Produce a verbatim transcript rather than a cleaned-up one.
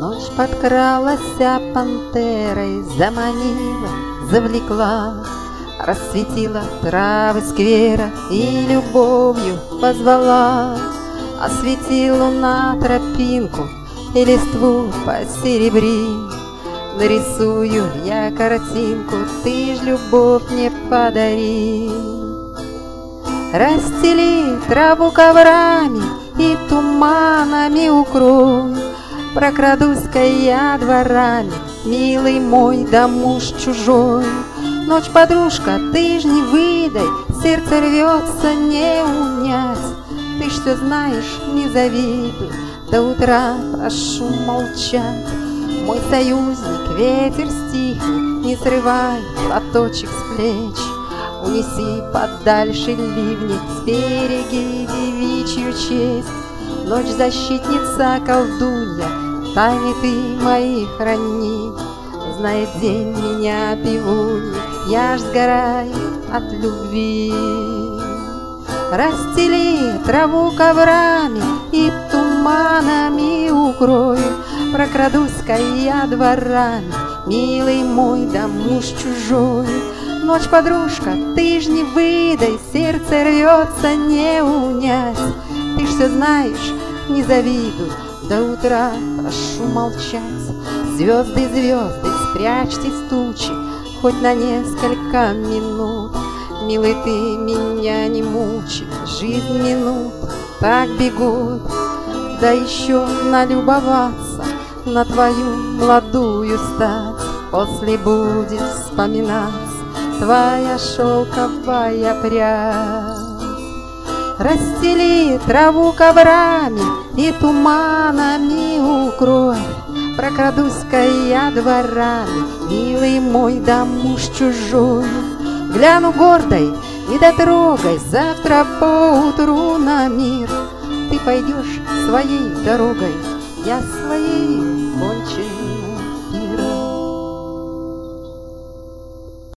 Ночь подкралась, а пантерой заманила, завлекла, рассветила травы сквера и любовью позвала. Освети луна тропинку и листву посеребри. Нарисую я картинку, ты ж любовь мне подари. Расстели траву коврами и туманами укрой. Прокрадусь-ка я дворами, милый мой, да муж чужой. Ночь, подружка, ты ж не выдай, сердце рвется не унять. Ты ж все знаешь, не завидуй, до утра прошу молчать. Мой союзник, ветер стихни, не срывай платочек с плеч. Унеси подальше ливни, сбереги девичью честь. Ночь защитница, колдунья, тайны ты мои храни. Знает день меня пивунья, я ж сгораю от любви. Расстели траву коврами и туманами укрой. Прокрадусь-ка я дворами, милый мой, да муж чужой. Ночь, подружка, ты ж не выдай, сердце рвется не унять. Ты ж все знаешь, не завидуй, до утра прошу молчать. Звезды, звезды, спрячьтесь тучи, хоть на несколько минут. Милый, ты меня не мучи, жизнь минут так бегут. Да еще налюбоваться на твою молодую стать. После будет вспоминаться твоя шелковая прядь. Расстели траву коврами и туманами укрой. Прокрадусь-ка я дворами, милый мой, да муж чужой. Гляну гордой, не дотрогай, завтра поутру на мир. Ты пойдешь своей дорогой, я своей кончей.